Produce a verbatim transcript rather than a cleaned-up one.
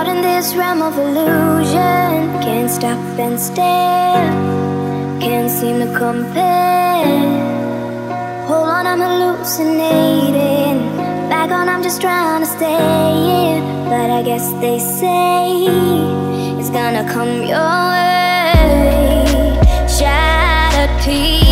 Caught in this realm of illusion, can't stop and stare, can't seem to compare. Hold on, I'm hallucinating, back on, I'm just trying to stay in. But I guess they say it's gonna come your way. Shattered pieces,